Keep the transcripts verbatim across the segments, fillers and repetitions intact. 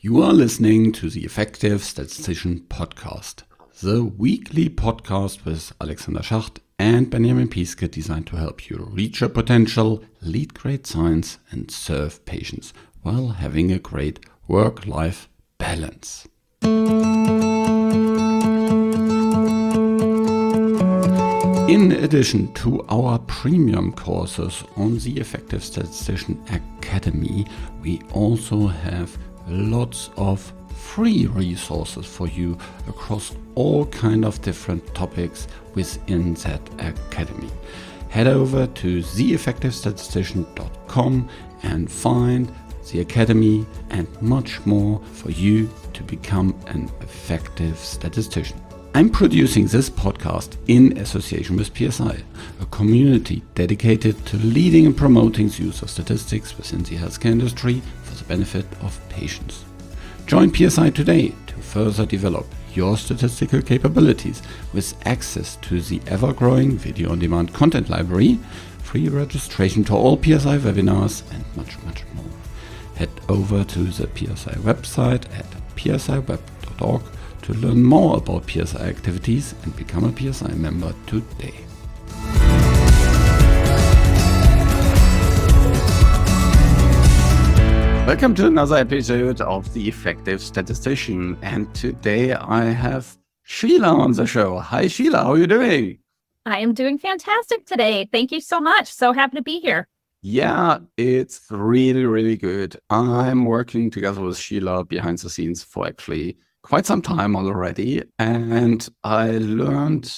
You are listening to the Effective Statistician Podcast, the weekly podcast with Alexander Schacht and Benjamin Piske designed to help you reach your potential, lead great science, and serve patients while having a great work-life balance. In addition to our premium courses on the Effective Statistician Academy, we also have lots of free resources for you across all kind of different topics within that academy. Head over to the effective statistician dot com and find the academy and much more for you to become an effective statistician. I'm producing this podcast in association with P S I, a community dedicated to leading and promoting the use of statistics within the healthcare industry for the benefit of patients. Join P S I today to further develop your statistical capabilities with access to the ever-growing video-on-demand content library, free registration to all P S I webinars, and much, much more. Head over to the P S I website at p s i web dot org to learn more about P S I activities and become a P S I member today. Welcome to another episode of The Effective Statistician, and today I have Sheila on the show. Hi Sheila, how are you doing? I am doing fantastic today. Thank you so much. So happy to be here. Yeah, it's really, really good. I'm working together with Sheila behind the scenes for actually quite some time already, and I learned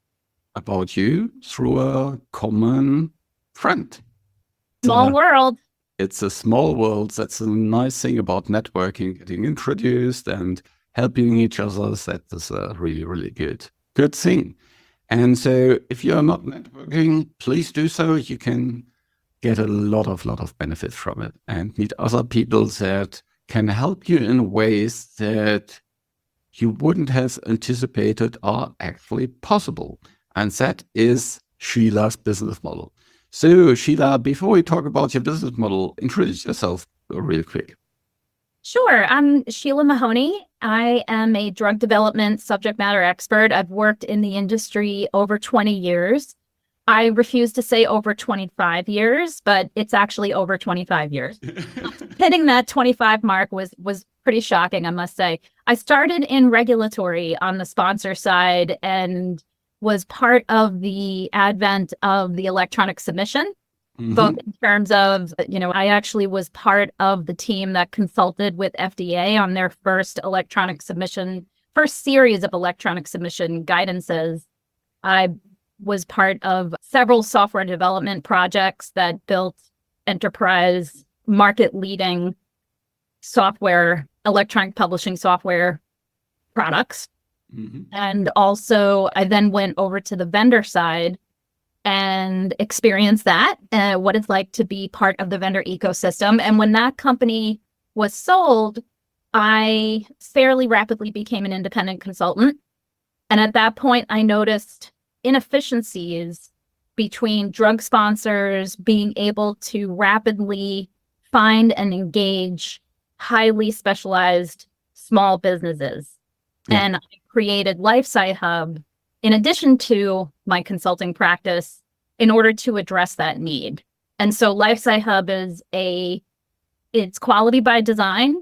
about you through a common friend. Small Uh, world. It's a small world. That's a nice thing about networking, getting introduced and helping each other. That is a really, really good, good thing. And so if you're not networking, please do so. You can get a lot of, lot of benefit from it and meet other people that can help you in ways that you wouldn't have anticipated are actually possible. And that is Sheila's business model. So Sheila, before we talk about your business model, introduce yourself real quick. Sure. I'm Sheila Mahoney. I am a drug development subject matter expert. I've worked in the industry over twenty years. I refuse to say over twenty-five years, but it's actually over twenty-five years. Hitting that twenty-five mark was was pretty shocking, I must say. I started in regulatory on the sponsor side and was part of the advent of the electronic submission, mm-hmm. both in terms of, you know, I actually was part of the team that consulted with F D A on their first electronic submission, first series of electronic submission guidances. I was part of several software development projects that built enterprise market-leading software, electronic publishing software products. Mm-hmm. And also, I then went over to the vendor side and experienced that, uh, what it's like to be part of the vendor ecosystem. And when that company was sold, I fairly rapidly became an independent consultant. And at that point, I noticed inefficiencies between drug sponsors being able to rapidly find and engage highly specialized small businesses. Yeah. And I created LifeSci Hub in addition to my consulting practice in order to address that need. And so LifeSci Hub is a, it's quality by design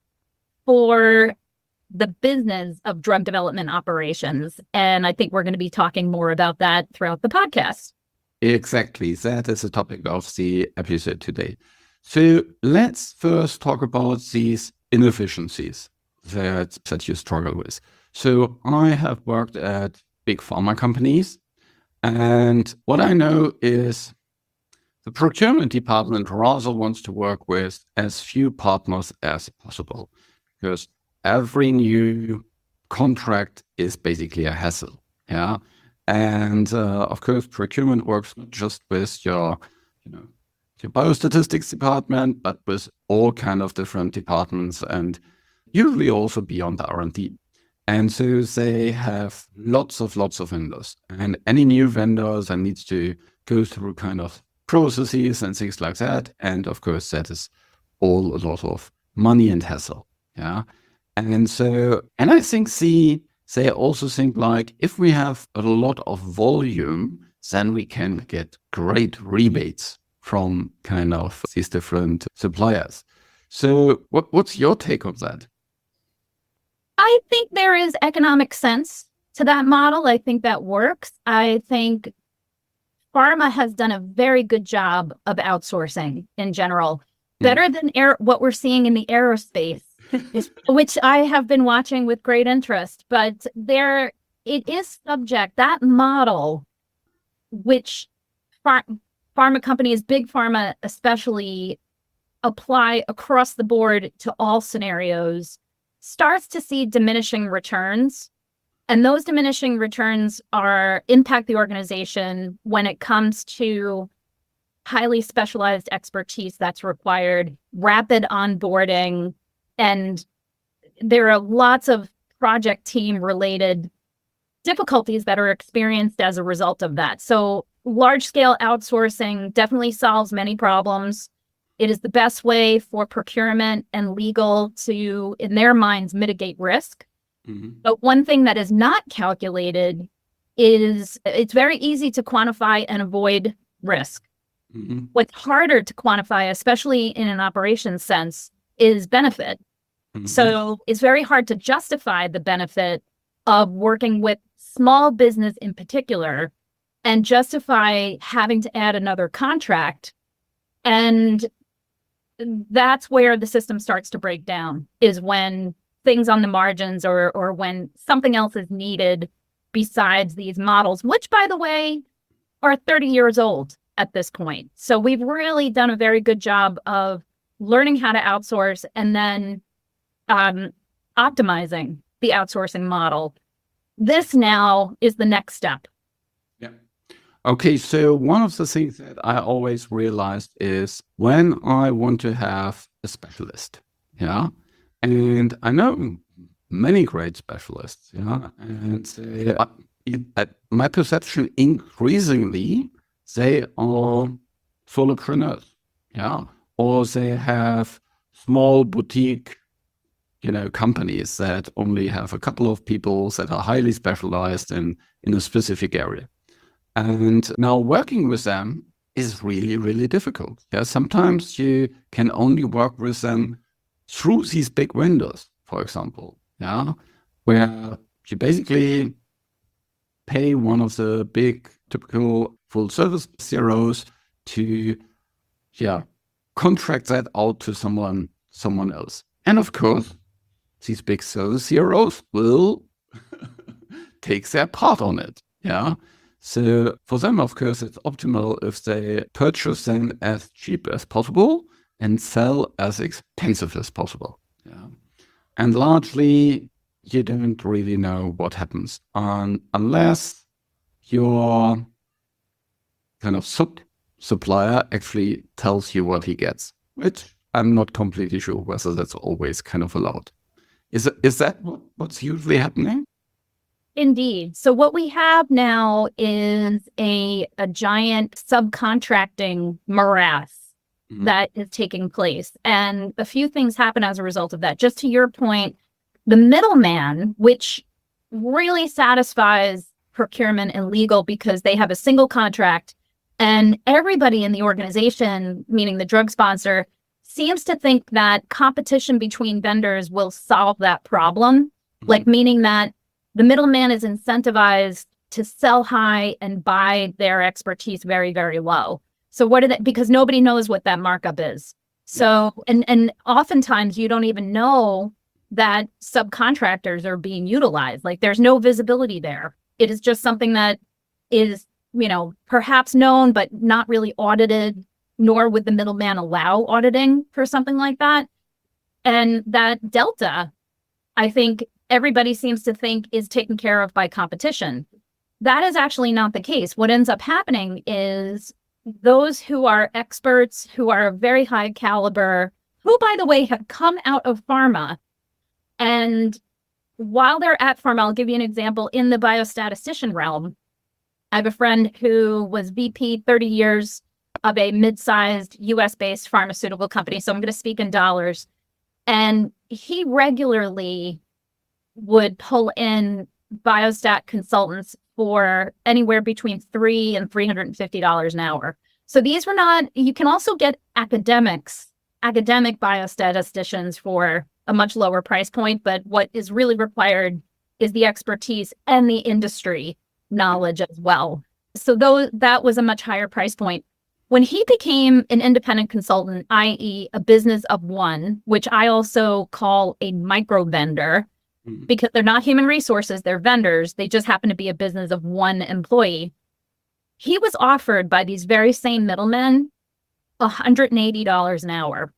for the business of drug development operations. And I think we're going to be talking more about that throughout the podcast. Exactly. That is the topic of the episode today. So let's first talk about these inefficiencies that, that you struggle with. So I have worked at big pharma companies, and what I know is the procurement department rather wants to work with as few partners as possible, because every new contract is basically a hassle. Yeah. And uh, of course, procurement works not just with your, you know, your biostatistics department, but with all kind of different departments and usually also beyond R and D. And so they have lots of lots of vendors, and any new vendor that needs to go through kind of processes and things like that. And of course, that is all a lot of money and hassle. Yeah. And so, and I think the, they also think like, if we have a lot of volume, then we can get great rebates from kind of these different suppliers. So what, what's your take on that? I think there is economic sense to that model. I think that works. I think pharma has done a very good job of outsourcing in general, better than air, what we're seeing in the aerospace, which I have been watching with great interest. But there, it is subject, that model, which phar- pharma companies, big pharma especially, apply across the board to all scenarios, starts to see diminishing returns. And those diminishing returns are impact the organization when it comes to highly specialized expertise that's required, rapid onboarding, and there are lots of project team related difficulties that are experienced as a result of that. So large scale outsourcing definitely solves many problems. It is the best way for procurement and legal to, in their minds, mitigate risk. Mm-hmm. But one thing that is not calculated is it's very easy to quantify and avoid risk. Mm-hmm. What's harder to quantify, especially in an operations sense, is benefit. Mm-hmm. So it's very hard to justify the benefit of working with small business in particular and justify having to add another contract. And that's where the system starts to break down, is when things on the margins or or when something else is needed besides these models, which, by the way, are thirty years old at this point. So we've really done a very good job of learning how to outsource and then um, optimizing the outsourcing model. This now is the next step. Yeah. Okay, so one of the things that I always realized is when I want to have a specialist, yeah, and I know many great specialists, yeah, and uh, I, my perception increasingly they are solopreneurs, yeah, or they have small boutique, you know, companies that only have a couple of people that are highly specialized in in a specific area. And now working with them is really, really difficult. Yeah, sometimes you can only work with them through these big windows, for example, yeah, where you basically pay one of the big typical full service C R Os to, yeah, contract that out to someone, someone else. And of course, these big service C R Os will take their part on it, yeah. So for them, of course, it's optimal if they purchase them as cheap as possible and sell as expensive as possible. Yeah. And largely, you don't really know what happens um, unless your kind of sub supplier actually tells you what he gets, which I'm not completely sure whether that's always kind of allowed. Is, it, is that what, what's usually happening? Indeed. So what we have now is a, a giant subcontracting morass mm-hmm. that is taking place. And a few things happen as a result of that. Just to your point, the middleman, which really satisfies procurement and legal because they have a single contract and everybody in the organization, meaning the drug sponsor, seems to think that competition between vendors will solve that problem, mm-hmm. like meaning that the middleman is incentivized to sell high and buy their expertise very, very low. So what did it, because nobody knows what that markup is. So, and, and oftentimes you don't even know that subcontractors are being utilized. Like there's no visibility there. It is just something that is, you know, perhaps known, but not really audited, nor would the middleman allow auditing for something like that. And that delta, I think, everybody seems to think is taken care of by competition. That is actually not the case. What ends up happening is those who are experts, who are very high caliber, who, by the way, have come out of pharma. And while they're at pharma, I'll give you an example in the biostatistician realm. I have a friend who was V P thirty years of a mid-sized U S-based pharmaceutical company. So I'm going to speak in dollars. And he regularly would pull in biostat consultants for anywhere between three and three hundred fifty dollars an hour. So these were not, you can also get academics, academic biostatisticians for a much lower price point, but what is really required is the expertise and the industry knowledge as well. So though that was a much higher price point. When he became an independent consultant, that is a business of one, which I also call a micro vendor, mm-hmm. because they're not human resources, they're vendors. They just happen to be a business of one employee. He was offered by these very same middlemen one hundred eighty dollars an hour.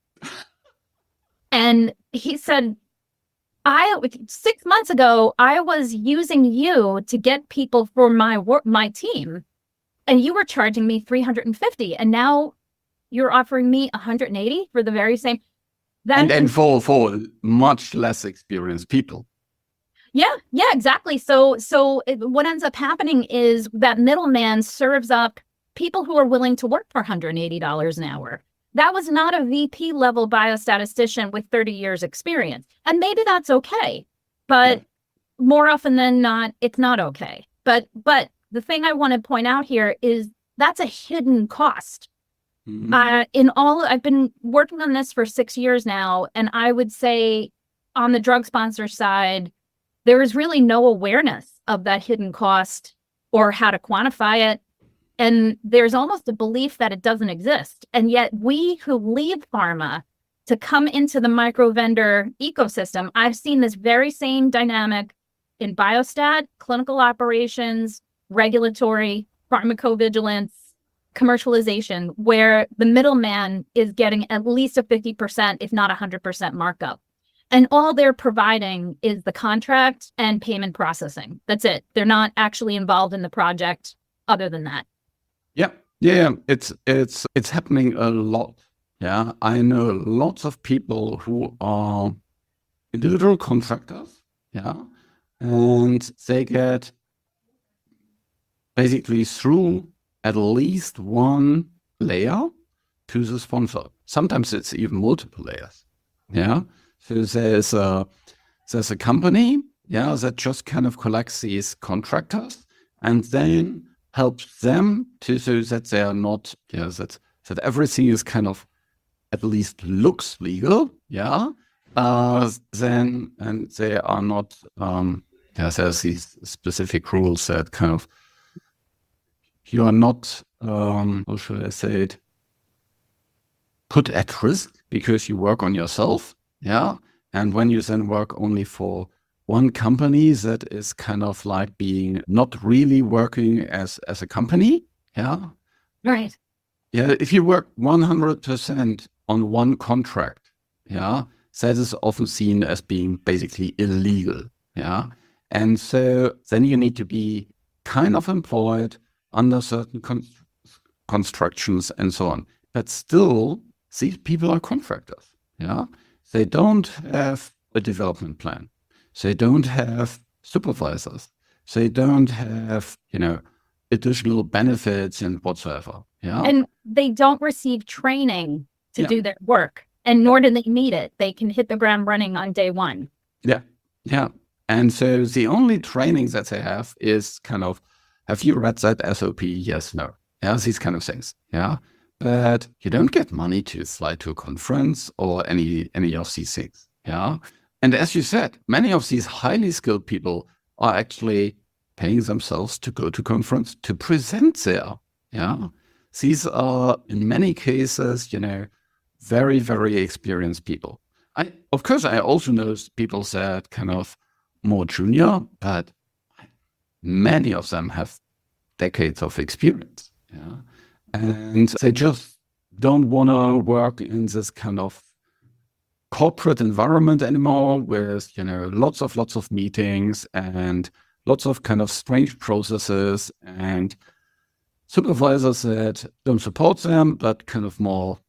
And he said, I six months ago, I was using you to get people for my work, my team, and you were charging me three hundred fifty, and now you're offering me one hundred eighty for the very same. That and then for for much less experienced people. Yeah, yeah, exactly. So, so it, what ends up happening is that middleman serves up people who are willing to work for one hundred eighty dollars an hour. That was not a V P level biostatistician with thirty years experience. And maybe that's okay, but yeah. more often than not, it's not okay. But, but the thing I want to point out here is that's a hidden cost. Mm-hmm. Uh, in all, I've been working on this for six years now, and I would say on the drug sponsor side, there is really no awareness of that hidden cost or how to quantify it. And there's almost a belief that it doesn't exist. And yet we who leave pharma to come into the micro vendor ecosystem, I've seen this very same dynamic in biostat, clinical operations, regulatory, pharmacovigilance, commercialization, where the middleman is getting at least a fifty percent, if not one hundred percent markup. And all they're providing is the contract and payment processing. That's it. They're not actually involved in the project other than that. Yeah, yeah, it's it's it's happening a lot. Yeah, I know lots of people who are individual contractors. Yeah, and they get basically through at least one layer to the sponsor. Sometimes it's even multiple layers. Yeah, so there's a there's a company, yeah, that just kind of collects these contractors and then helps them to so that they are not, yeah, that that everything is kind of at least looks legal, yeah. Uh, then and they are not. Um, yeah, there's these specific rules that kind of you are not. Um, how should I say it? Put at risk because you work on yourself, yeah. And when you then work only for one company, that is kind of like being not really working as as a company, yeah. Right. Yeah, if you work one hundred percent on one contract, yeah, that is often seen as being basically illegal, yeah. And so then you need to be kind of employed under certain con- constructions and so on. But still, these people are contractors, yeah. They don't have a development plan. They don't have supervisors. They don't have, you know, additional benefits and whatsoever. Yeah. And they don't receive training to yeah. do their work, and nor do they need it. They can hit the ground running on day one. Yeah. Yeah. And so the only training that they have is kind of, have you read that S O P? Yes, no. Yeah, these kind of things. Yeah. But you don't get money to fly to a conference or any any of these things. Yeah. And as you said, many of these highly skilled people are actually paying themselves to go to conference to present there. Yeah. These are in many cases, you know, very, very experienced people. I, of course, I also know people that kind of more junior, but many of them have decades of experience. Yeah. And they just don't want to work in this kind of corporate environment anymore with, you know, lots of lots of meetings and lots of kind of strange processes and supervisors that don't support them, but kind of more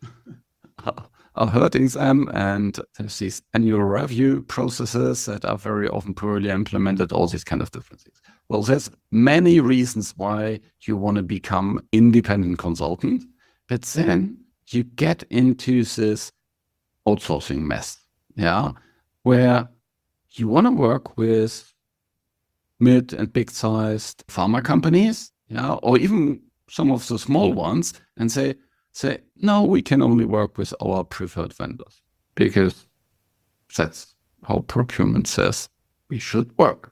are hurting them. And there's these annual review processes that are very often poorly implemented, all these kind of different things. Well, there's many reasons why you want to become independent consultant, but then you get into this outsourcing mess. yeah, where you want to work with mid and big-sized pharma companies, yeah, or even some of the small ones, and say, say, no, we can only work with our preferred vendors because that's how procurement says we should work.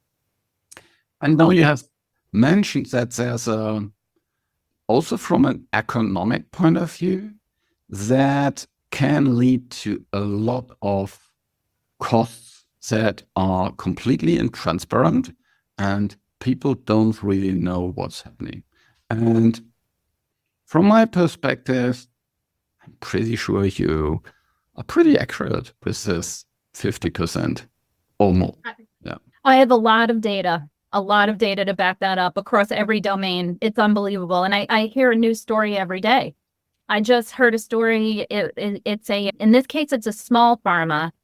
And now you have mentioned that there's a, also from an economic point of view, that can lead to a lot of costs that are completely intransparent and people don't really know what's happening. And from my perspective, I'm pretty sure you are pretty accurate with this fifty percent almost. Yeah. I have a lot of data, a lot of data to back that up across every domain. It's unbelievable. And I, I hear a new story every day. I just heard a story. It, it, it's a, in this case, it's a small pharma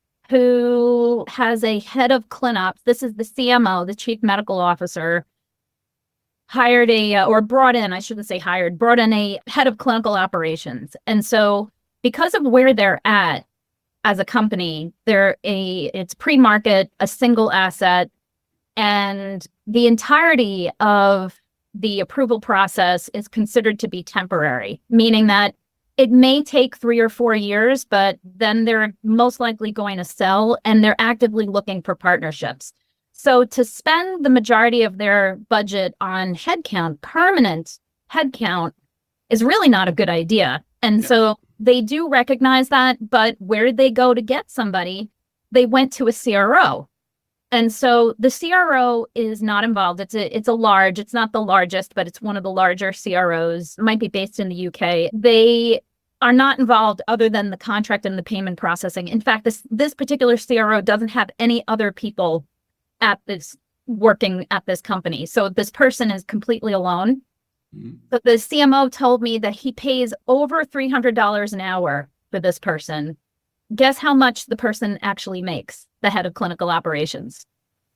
who has a head of ClinOps. This is the C M O, the chief medical officer, hired a, uh, or brought in, I shouldn't say hired, brought in a head of clinical operations. And so because of where they're at as a company, they're a, it's pre-market, a single asset, and the entirety of the approval process is considered to be temporary, meaning that it may take three or four years, but then they're most likely going to sell and they're actively looking for partnerships. So to spend the majority of their budget on headcount, permanent headcount, is really not a good idea. And yeah. So they do recognize that, but where did they go to get somebody? They went to a C R O. And so the C R O is not involved. It's a it's a large, it's not the largest, but it's one of the larger C R Os, might be based in the U K. They are not involved other than the contract and the payment processing. In fact, this this particular C R O doesn't have any other people at this working at this company. So this person is completely alone. Mm-hmm. But the C M O told me that he pays over three hundred dollars an hour for this person. Guess how much the person actually makes, the head of clinical operations?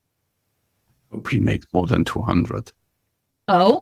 He makes more than two hundred. Oh?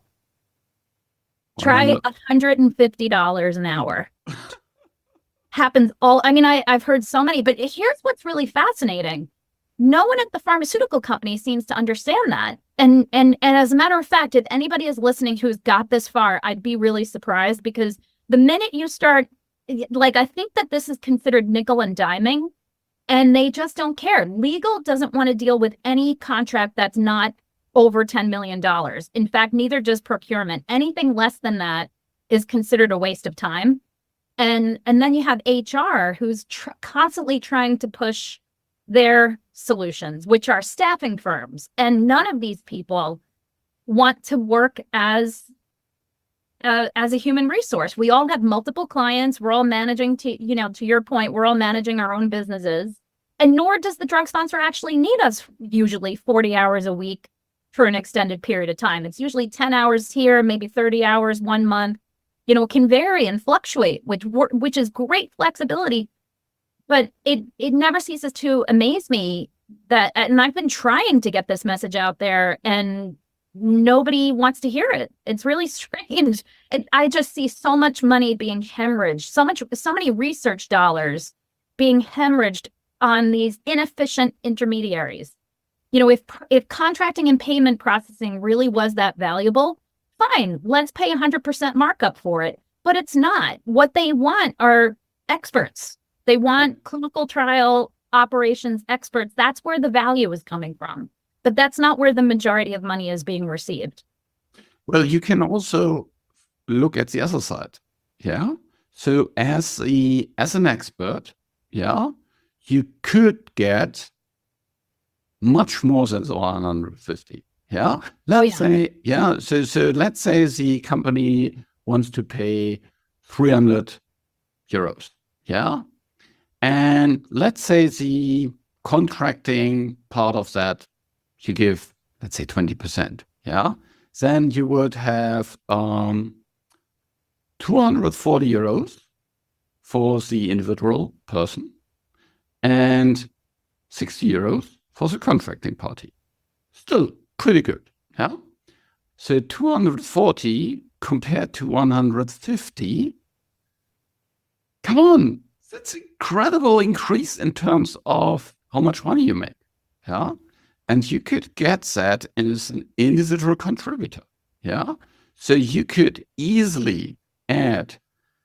Try one hundred fifty dollars an hour. Happens all, I mean, I, I've heard so many, but here's what's really fascinating. No one at the pharmaceutical company seems to understand that. And, and, and as a matter of fact, if anybody is listening who's got this far, I'd be really surprised, because the minute you start, like, I think that this is considered nickel and diming, and they just don't care. Legal doesn't want to deal with any contract that's not over ten million dollars. In fact, neither does procurement. Anything less than that is considered a waste of time. And, and then you have H R, who's tr- constantly trying to push their solutions, which are staffing firms. And none of these people want to work as Uh, as a human resource. We all have multiple clients. We're all managing, to, you know, to your point, we're all managing our own businesses. And nor does the drug sponsor actually need us usually forty hours a week for an extended period of time. It's usually ten hours here, maybe thirty hours one month. You know, it can vary and fluctuate, which which is great flexibility. But it it never ceases to amaze me that, and I've been trying to get this message out there, and nobody wants to hear it. It's really strange. And I just see so much money being hemorrhaged, so much, so many research dollars being hemorrhaged on these inefficient intermediaries. You know, if if contracting and payment processing really was that valuable, fine, let's pay one hundred percent markup for it. But it's not. What they want are experts. They want clinical trial operations experts. That's where the value is coming from. But that's not where the majority of money is being received. Well, you can also look at the other side. Yeah. So as the as an expert, yeah, you could get much more than the one hundred fifty. Yeah. Let's oh, yeah. say, yeah. So so let's say the company wants to pay three hundred euros. Yeah. And let's say the contracting part of that, you give, let's say, twenty percent, yeah? Then you would have um, two hundred forty euros for the individual person and sixty euros for the contracting party. Still pretty good, yeah? So two hundred forty compared to one hundred fifty, come on, that's incredible increase in terms of how much money you make. Yeah. And you could get that as an individual contributor. Yeah. So you could easily add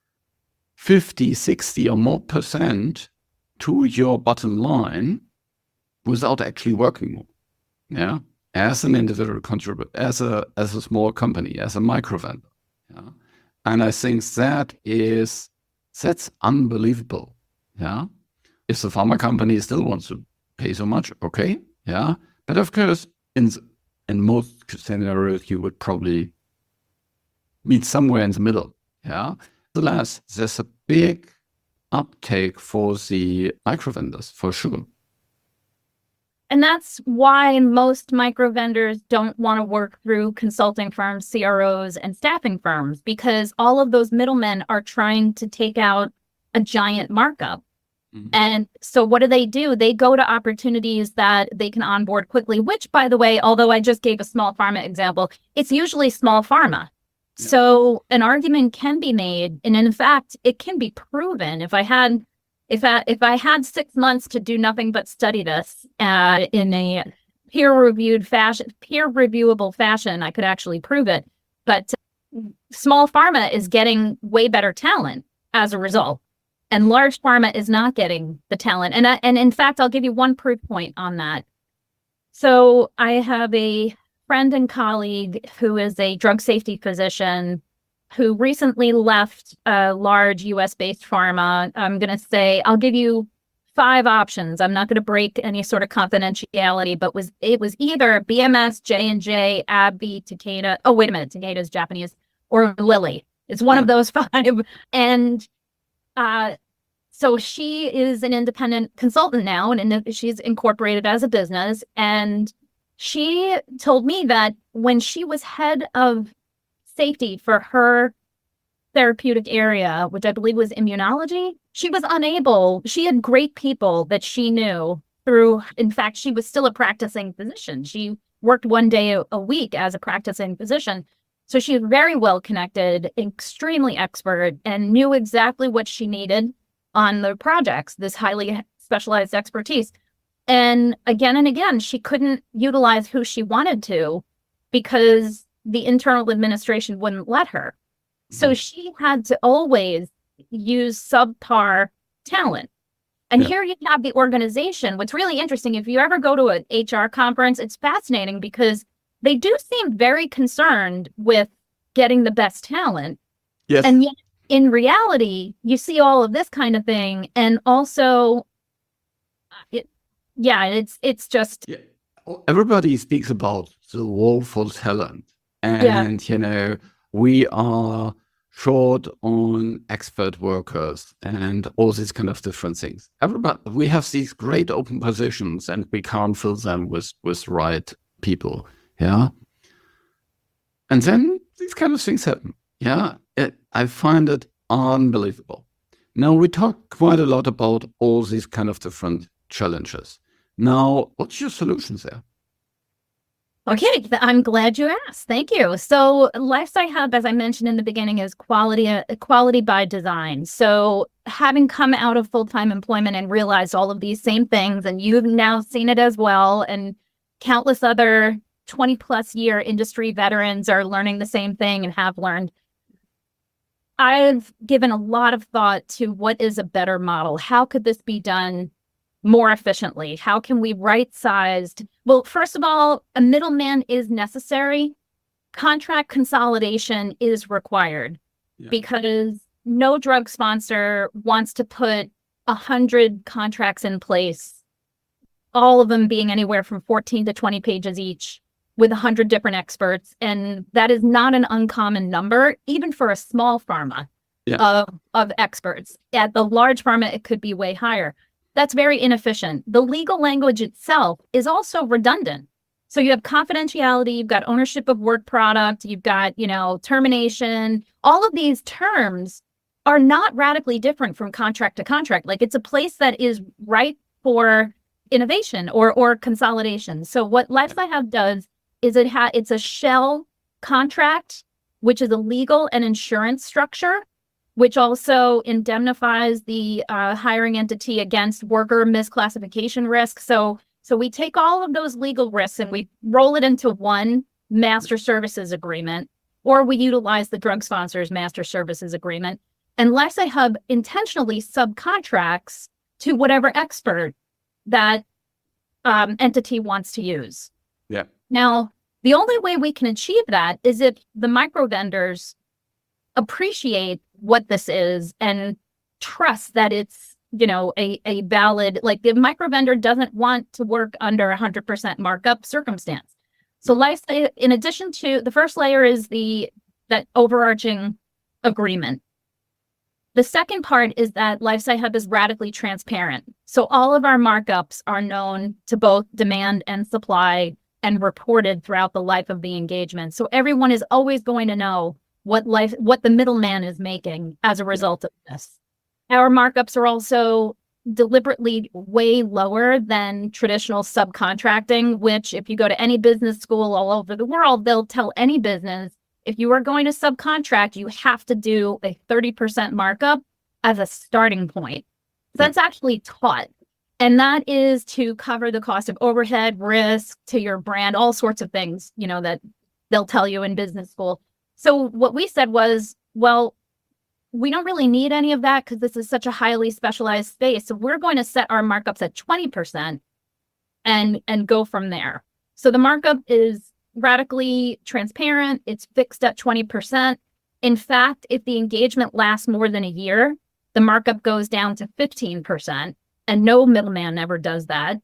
fifty, sixty or more percent to your bottom line without actually working more. Yeah. As an individual contributor, as a as a small company, as a micro vendor. Yeah. And I think that is that's unbelievable. Yeah. If the pharma company still wants to pay so much, okay. Yeah. But of course, in in most scenarios, you would probably meet somewhere in the middle. Yeah. Alas, there's a big uptake for the micro vendors, for sure. And that's why most micro vendors don't want to work through consulting firms, C R Os, and staffing firms, because all of those middlemen are trying to take out a giant markup. Mm-hmm. And so what do they do? They go to opportunities that they can onboard quickly, which, by the way, although I just gave a small pharma example, it's usually small pharma. Yeah. So an argument can be made, and in fact, it can be proven. If I had If I, if I had six months to do nothing but study this uh, in a peer-reviewed fashion, peer-reviewable fashion, I could actually prove it. But small pharma is getting way better talent as a result, and large pharma is not getting the talent. And I, and in fact, I'll give you one proof point on that. So I have a friend and colleague who is a drug safety physician who recently left a large U S-based pharma. I'm going to say, I'll give you five options. I'm not going to break any sort of confidentiality, but was it was either B M S, J and J, AbbVie, Takeda. Oh, wait a minute. Takeda is Japanese, or Lilly. It's one of those five. And uh, so she is an independent consultant now, and she's incorporated as a business. And she told me that when she was head of safety for her therapeutic area, which I believe was immunology, she was unable, she had great people that she knew through, in fact, she was still a practicing physician. She worked one day a, a week as a practicing physician. So she was very well connected, extremely expert, and knew exactly what she needed on the projects, this highly specialized expertise. And again and again, she couldn't utilize who she wanted to because the internal administration wouldn't let her. So she had to always use subpar talent. And yeah. Here you have the organization. What's really interesting, if you ever go to an H R conference, it's fascinating because they do seem very concerned with getting the best talent. Yes. And yet, in reality, you see all of this kind of thing. And also, it, yeah, it's it's just... Yeah. Everybody speaks about the war for talent. And, yeah. you know, we are short on expert workers and all these kind of different things. Everybody, we have these great open positions and we can't fill them with, with right people. Yeah. And then these kind of things happen. Yeah. It, I find it unbelievable. Now, we talk quite a lot about all these kind of different challenges. Now, what's your solutions there? Okay, I'm glad you asked. Thank you. So Lifestyle Hub, as I mentioned in the beginning, is quality uh, quality by design. So having come out of full-time employment and realized all of these same things, and you've now seen it as well, and countless other twenty plus year industry veterans are learning the same thing and have learned. I've given a lot of thought to what is a better model. How could this be done more efficiently? How can we right-sized? Well, first of all, a middleman is necessary. Contract consolidation is required yeah. because no drug sponsor wants to put a hundred contracts in place, all of them being anywhere from fourteen to twenty pages each with a hundred different experts. And that is not an uncommon number, even for a small pharma yeah. of, of experts. At the large pharma, it could be way higher. That's very inefficient. The legal language itself is also redundant. So you have confidentiality, you've got ownership of work product, you've got, you know, termination. All of these terms are not radically different from contract to contract. Like, it's a place that is ripe for innovation or or consolidation. So what Lifestyle Hub does is it ha it's a shell contract, which is a legal and insurance structure which also indemnifies the uh, hiring entity against worker misclassification risk. So, so we take all of those legal risks and we roll it into one master services agreement, or we utilize the drug sponsor's master services agreement. And LifeSite Hub intentionally subcontracts to whatever expert that um, entity wants to use. Yeah. Now, the only way we can achieve that is if the micro vendors appreciate what this is and trust that it's, you know, a, a valid, like the micro vendor doesn't want to work under a one hundred percent markup circumstance. So LifeSite, in addition to, the first layer is the that overarching agreement. The second part is that LifeSite Hub is radically transparent. So all of our markups are known to both demand and supply and reported throughout the life of the engagement. So everyone is always going to know what life, what the middleman is making as a result of this. Our markups are also deliberately way lower than traditional subcontracting, which if you go to any business school all over the world, they'll tell any business, if you are going to subcontract, you have to do a thirty percent markup as a starting point. So that's actually taught. And that is to cover the cost of overhead, risk to your brand, all sorts of things, you know, that they'll tell you in business school. So what we said was, well, we don't really need any of that because this is such a highly specialized space. So we're going to set our markups at twenty percent and, and go from there. So the markup is radically transparent. It's fixed at twenty percent. In fact, if the engagement lasts more than a year, the markup goes down to fifteen percent, and no middleman ever does that.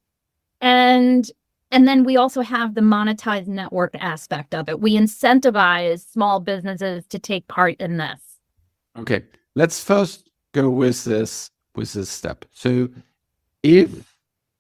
And And then we also have the monetized network aspect of it. We incentivize small businesses to take part in this. Okay, let's first go with this with this step. So if,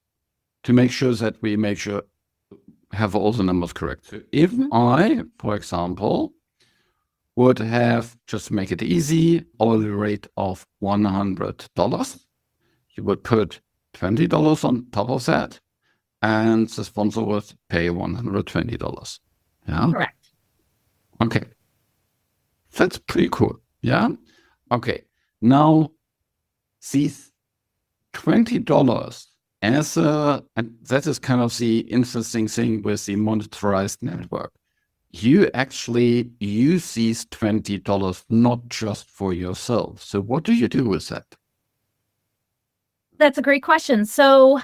to make sure that we make sure have all the numbers correct. So if mm-hmm. I, for example, would have, just to make it easy, hourly rate of one hundred dollars, you would put twenty dollars on top of that, and the sponsor would pay one hundred twenty dollars. Yeah? Correct. Okay. That's pretty cool. Yeah? Okay. Now, these twenty dollars as a, and that is kind of the interesting thing with the monetized network. You actually use these twenty dollars not just for yourself. So what do you do with that? That's a great question. So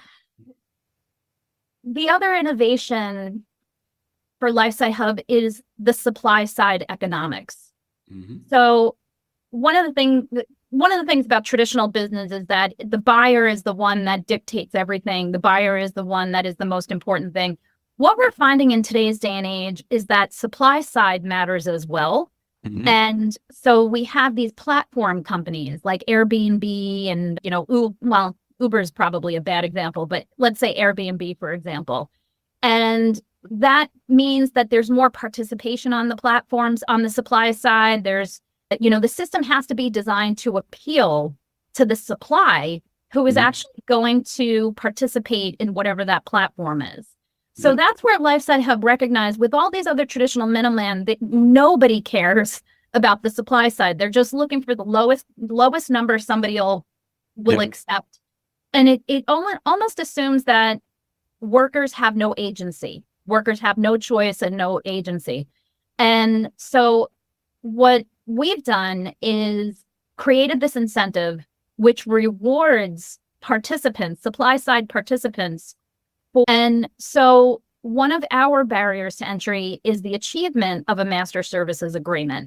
the other innovation for LifeSite Hub is the supply side economics. Mm-hmm. So one of the things one of the things about traditional business is that the buyer is the one that dictates everything. The buyer is the one that is the most important thing. What we're finding in today's day and age is that supply side matters as well. Mm-hmm. And so we have these platform companies like Airbnb and, you know, U- well, Uber is probably a bad example, but let's say Airbnb, for example. And that means that there's more participation on the platforms on the supply side. There's, you know, the system has to be designed to appeal to the supply who is mm-hmm. actually going to participate in whatever that platform is. So mm-hmm. that's where LifeSite Hub recognized with all these other traditional middlemen that nobody cares about the supply side. They're just looking for the lowest lowest number somebody will, will yeah. accept. And it, it almost assumes that workers have no agency. Workers have no choice and no agency. And so what we've done is created this incentive which rewards participants, supply side participants. And so one of our barriers to entry is the achievement of a master services agreement.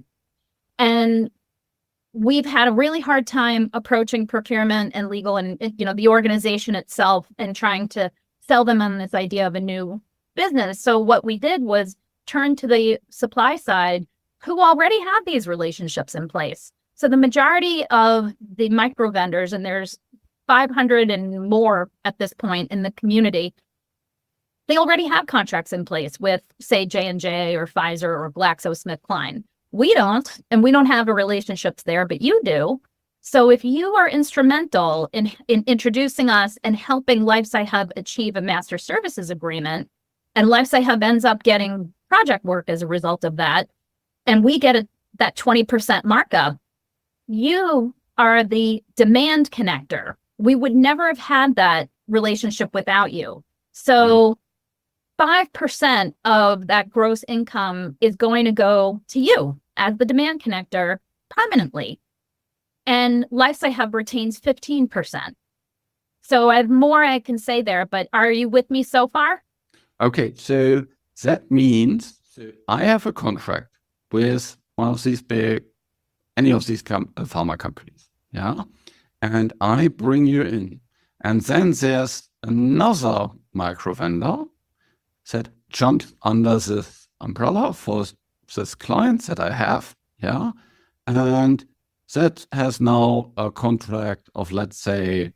And we've had a really hard time approaching procurement and legal and, you know, the organization itself and trying to sell them on this idea of a new business. So what we did was turn to the supply side who already have these relationships in place. So the majority of the micro vendors, and there's five hundred and more at this point in the community, they already have contracts in place with, say, J and J or Pfizer or GlaxoSmithKline. We don't, and we don't have a relationships there, but you do. So if you are instrumental in, in introducing us and helping LifeSite Hub achieve a master services agreement, and LifeSite Hub ends up getting project work as a result of that, and we get a, that twenty percent markup, You are the demand connector. We would never have had that relationship without you. So five percent of that gross income is going to go to you as the demand connector permanently. And LifeSci Hub retains fifteen percent. So I have more I can say there, but are you with me so far? Okay, so that means so I have a contract with one of these big, any of these com- pharma companies, yeah? And I bring you in. And then there's another micro vendor that jumps under this umbrella for this client that I have, yeah? And that has now a contract of, let's say,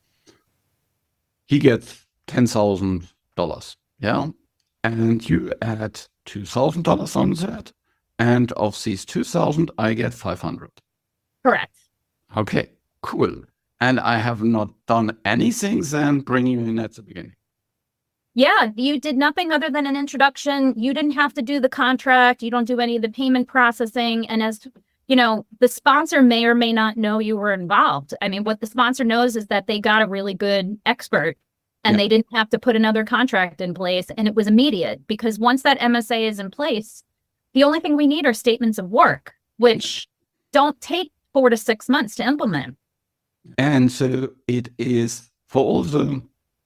he gets ten thousand dollars, yeah? And you add two thousand dollars on that. And of these two thousand, I get five hundred. Correct. Okay, cool. And I have not done anything then bringing you in at the beginning. Yeah, you did nothing other than an introduction. You didn't have to do the contract. You don't do any of the payment processing. And as you know, the sponsor may or may not know you were involved. I mean, what the sponsor knows is that they got a really good expert and Yeah. they didn't have to put another contract in place. And it was immediate because once that M S A is in place, the only thing we need are statements of work, which don't take four to six months to implement. And so it is for all the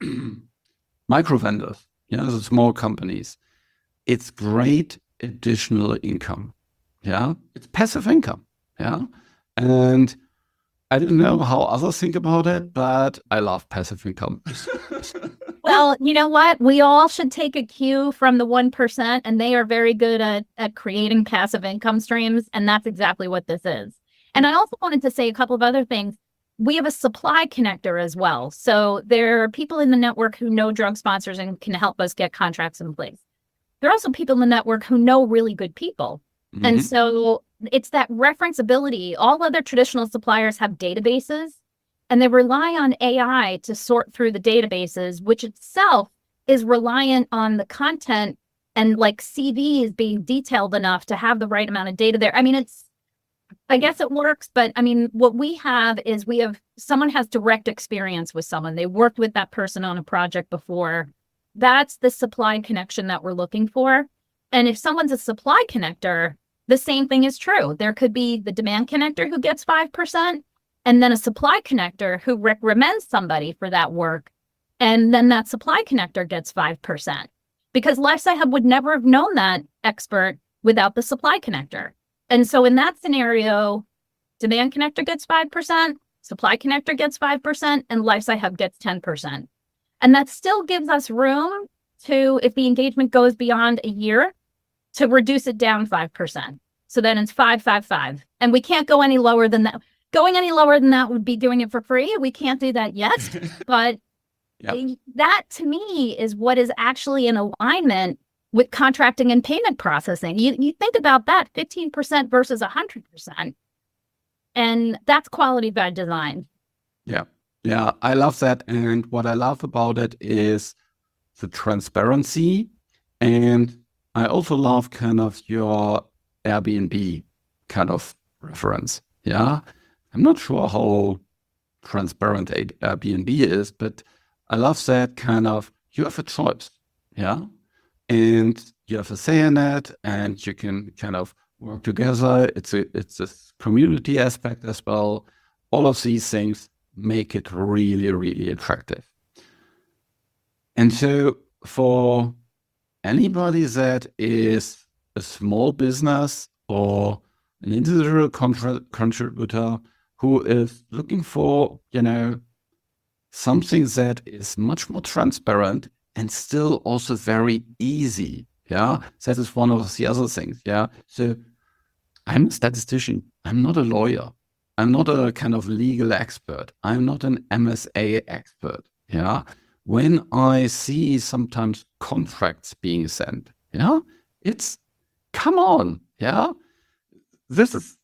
micro vendors, you know, the small companies, it's great additional income. Yeah, it's passive income. Yeah. And I don't know how others think about it, but I love passive income. Well, you know what? We all should take a cue from the one percent, and they are very good at, at creating passive income streams. And that's exactly what this is. And I also wanted to say a couple of other things. We have a supply connector as well. So there are people in the network who know drug sponsors and can help us get contracts in place. There are also people in the network who know really good people. Mhm. And so it's that referenceability. All other traditional suppliers have databases, and they rely on A I to sort through the databases, which itself is reliant on the content and like C Vs being detailed enough to have the right amount of data there. I mean, it's, I guess it works, but I mean, what we have is we have, someone has direct experience with someone. They worked with that person on a project before. That's the supply connection that we're looking for. And if someone's a supply connector, the same thing is true. There could be the demand connector who gets five percent, and then a supply connector who recommends somebody for that work. And then that supply connector gets five percent. Because LifeSci Hub would never have known that expert without the supply connector. And so in that scenario, demand connector gets five percent, supply connector gets five percent, and LifeSci Hub gets ten percent. And that still gives us room to, if the engagement goes beyond a year, to reduce it down five percent. So then it's five, five, five. And we can't go any lower than that. Going any lower than that would be doing it for free. We can't do that yet. But Yep. that to me is what is actually in alignment with contracting and payment processing. You, you think about that, fifteen percent versus one hundred percent. And that's quality by design. Yeah. Yeah, I love that. And what I love about it is the transparency. And I also love kind of your Airbnb kind of reference. Yeah. I'm not sure how transparent a- Airbnb is, but I love that kind of, you have a choice. Yeah. And you have a say in it, and you can kind of work together. It's a, it's this community aspect as well. All of these things make it really, really attractive. And so for anybody that is a small business or an individual contra- contributor who is looking for, you know, something that is much more transparent and still also very easy. Yeah, that is one of the other things. Yeah, so I'm a statistician. I'm not a lawyer. I'm not a kind of legal expert. I'm not an M S A expert. Yeah, when I see sometimes contracts being sent, yeah, it's, come on. Yeah, this is,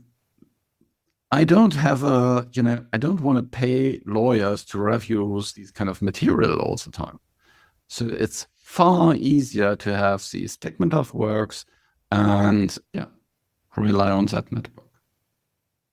I don't have a, you know, I don't want to pay lawyers to review these kind of material all the time. So it's far easier to have the statement of works and yeah, rely on that network.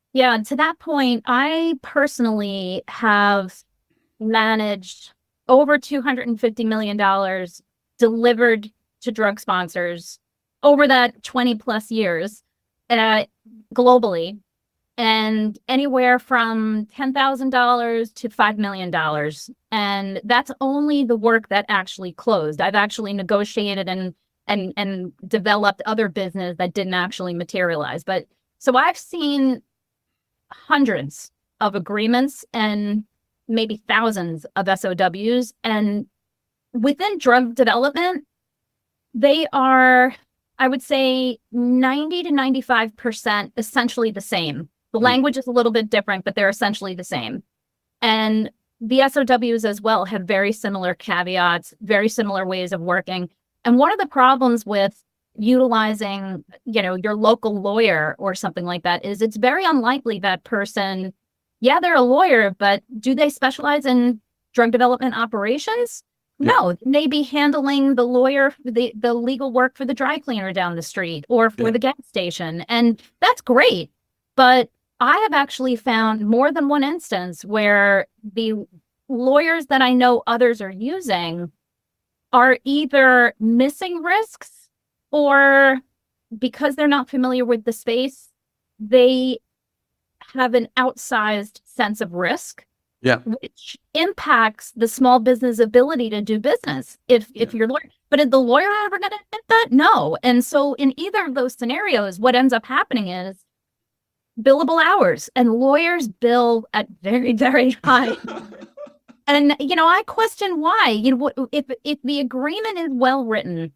Yeah, to that point, I personally have managed over two hundred fifty million dollars delivered to drug sponsors over that twenty plus years uh, globally, and anywhere from ten thousand dollars to five million dollars. And that's only the work that actually closed. I've actually negotiated and and and developed other business that didn't actually materialize. But so I've seen hundreds of agreements and maybe thousands of S O Ws. And within drug development, they are, I would say, ninety to ninety-five percent essentially the same. The language is a little bit different, but they're essentially the same. And the S O Ws as well have very similar caveats, very similar ways of working. And one of the problems with utilizing, you know, your local lawyer or something like that is it's very unlikely that person, yeah, they're a lawyer, but do they specialize in drug development operations? Yeah. No, they may be handling the lawyer, the, the legal work for the dry cleaner down the street or for Yeah. the gas station. And that's great. But I have actually found more than one instance where the lawyers that I know others are using are either missing risks, or because they're not familiar with the space, they have an outsized sense of risk, Yeah. which impacts the small business ability to do business. If if Yeah. you're lawyer, but is the lawyer ever going to admit that? No. And so in either of those scenarios, what ends up happening is billable hours, and lawyers bill at very, very high. And, you know, I question why. You know, what if if the agreement is well written,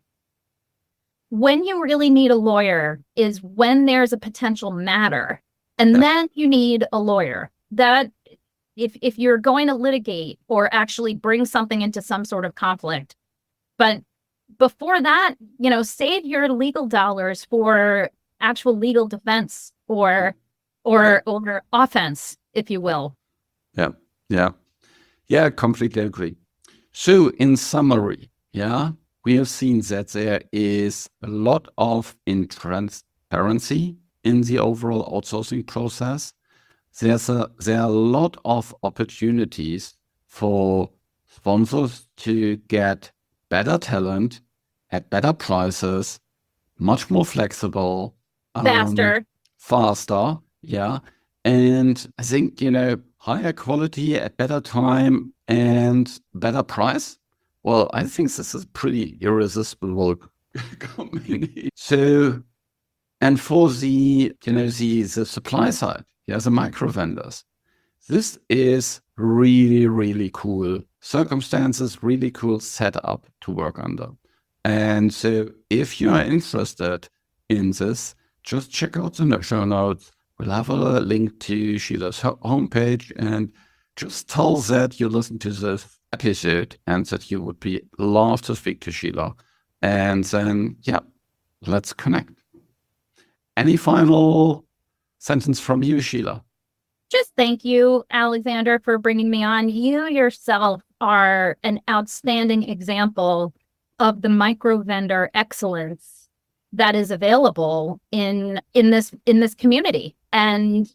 when you really need a lawyer is when there's a potential matter, and Yeah. then you need a lawyer. That if if you're going to litigate or actually bring something into some sort of conflict, but before that, you know, save your legal dollars for actual legal defense or or or offense, if you will. Yeah, yeah, yeah, completely agree. So in summary, yeah, we have seen that there is a lot of intransparency in the overall outsourcing process. There's a, there are a lot of opportunities for sponsors to get better talent at better prices, much more flexible, um, Faster. faster, yeah. And I think, you know, higher quality at better time and better price. Well, I think this is pretty irresistible combination. So, and for the, you know, the, the supply side, yeah, the micro vendors, this is really, really cool circumstances, really cool setup to work under. And so if you are interested in this, just check out the show notes. We'll have a link to Sheila's ho- homepage, and just tell that you listen to this episode and that you would be love to speak to Sheila. And then, yeah, let's connect. Any final sentence from you, Sheila? Just thank you, Alexander, for bringing me on. You yourself are an outstanding example of the micro vendor excellence that is available in in this in this community. And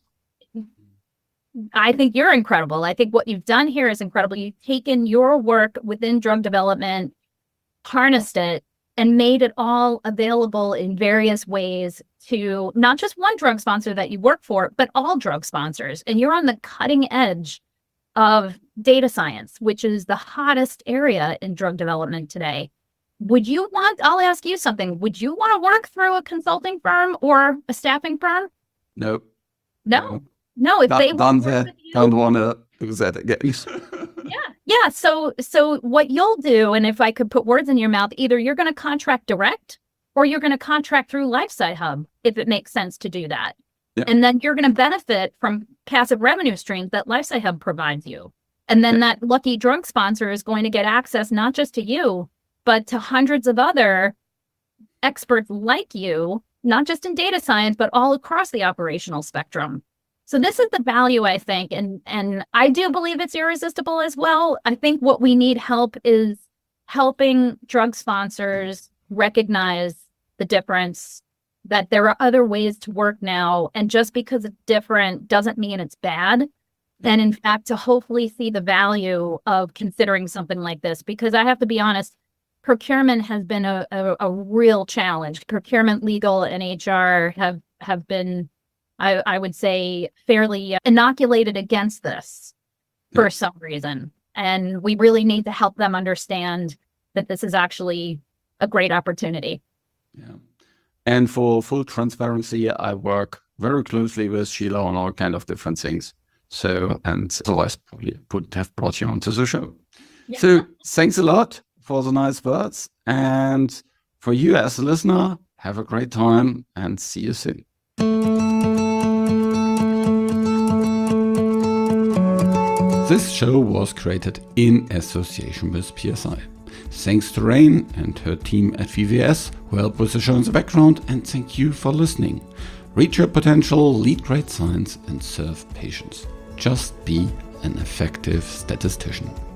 I think you're incredible. I think what you've done here is incredible. You've taken your work within drug development, harnessed it, and made it all available in various ways to not just one drug sponsor that you work for, but all drug sponsors. And you're on the cutting edge of data science, which is the hottest area in drug development today. Would you want, I'll ask you something, would you want to work through a consulting firm or a staffing firm? No. No, no. If they Done want to work that, with you, don't want to do that again. yeah, yeah. So, so what you'll do, and if I could put words in your mouth, either you're going to contract direct or you're going to contract through LifeSci Hub, if it makes sense to do that. Yeah. And then you're going to benefit from passive revenue streams that LifeSci Hub provides you. And then Yeah. that lucky drug sponsor is going to get access not just to you, but to hundreds of other experts like you, not just in data science, but all across the operational spectrum. So this is the value, I think, and and I do believe it's irresistible as well. I think what we need help is helping drug sponsors recognize the difference that there are other ways to work now. And just because it's different doesn't mean it's bad. And in fact, to hopefully see the value of considering something like this, because I have to be honest, procurement has been a, a, a real challenge. Procurement, legal, and H R have, have been, I, I would say, fairly inoculated against this for yeah. some reason. And we really need to help them understand that this is actually a great opportunity. Yeah. And for full transparency, I work very closely with Sheila on all kind of different things. So, and otherwise probably would have brought you onto the show. Yeah. So thanks a lot for the nice words. And for you as a listener, have a great time and see you soon. This show was created in association with P S I. Thanks to Rain and her team at V V S who helped with the show in the background, and thank you for listening. Reach your potential, lead great science, and serve patients. Just be an effective statistician.